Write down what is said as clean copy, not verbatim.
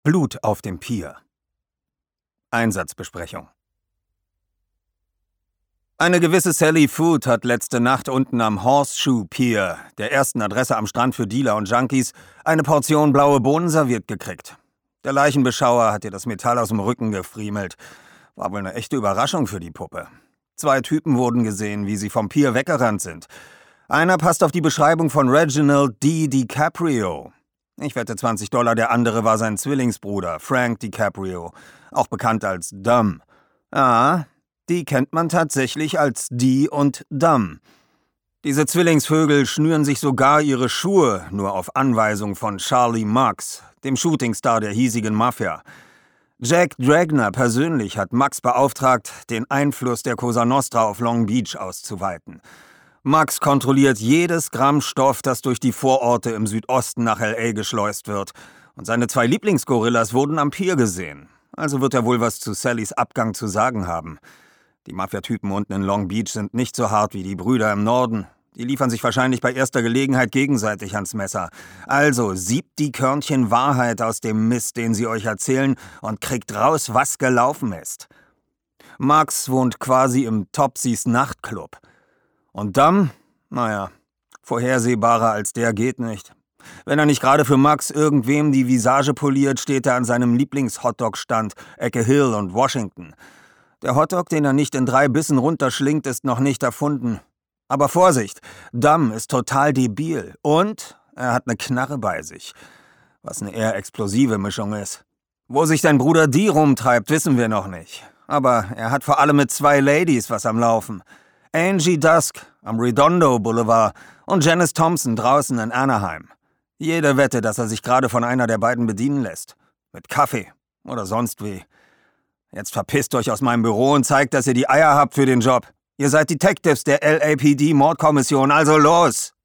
Blut auf dem Pier. Einsatzbesprechung. Eine gewisse Sally Food hat letzte Nacht unten am Horseshoe Pier, der ersten Adresse am Strand für Dealer und Junkies, eine Portion blaue Bohnen serviert gekriegt. Der Leichenbeschauer hat ihr das Metall aus dem Rücken gefriemelt. War wohl eine echte Überraschung für die Puppe. 2 Typen wurden gesehen, wie sie vom Pier weggerannt sind. Einer passt auf die Beschreibung von Reginald D. DiCaprio. Ich wette $20, der andere war sein Zwillingsbruder, Frank DiCaprio, auch bekannt als Dumb. Ah, die kennt man tatsächlich als Die und Dumb. Diese Zwillingsvögel schnüren sich sogar ihre Schuhe nur auf Anweisung von Charlie Max, dem Shootingstar der hiesigen Mafia. Jack Dragner persönlich hat Max beauftragt, den Einfluss der Cosa Nostra auf Long Beach auszuweiten. Max kontrolliert jedes Gramm Stoff, das durch die Vororte im Südosten nach L.A. geschleust wird. Und seine 2 Lieblingsgorillas wurden am Pier gesehen. Also wird er wohl was zu Sallys Abgang zu sagen haben. Die Mafiatypen unten in Long Beach sind nicht so hart wie die Brüder im Norden. Die liefern sich wahrscheinlich bei erster Gelegenheit gegenseitig ans Messer. Also siebt die Körnchen Wahrheit aus dem Mist, den sie euch erzählen, und kriegt raus, was gelaufen ist. Max wohnt quasi im Topsys Nachtclub. Und Dumb? Naja, vorhersehbarer als der geht nicht. Wenn er nicht gerade für Max irgendwem die Visage poliert, steht er an seinem Lieblings-Hotdog-Stand, Ecke Hill und Washington. Der Hotdog, den er nicht in 3 Bissen runterschlingt, ist noch nicht erfunden. Aber Vorsicht, Dumb ist total debil und er hat eine Knarre bei sich, was eine eher explosive Mischung ist. Wo sich sein Bruder D rumtreibt, wissen wir noch nicht. Aber er hat vor allem mit 2 Ladies was am Laufen. Angie Dusk am Redondo Boulevard und Janice Thompson draußen in Anaheim. Jede Wette, dass er sich gerade von einer der beiden bedienen lässt. Mit Kaffee oder sonst wie. Jetzt verpisst euch aus meinem Büro und zeigt, dass ihr die Eier habt für den Job. Ihr seid Detectives der LAPD-Mordkommission, also los!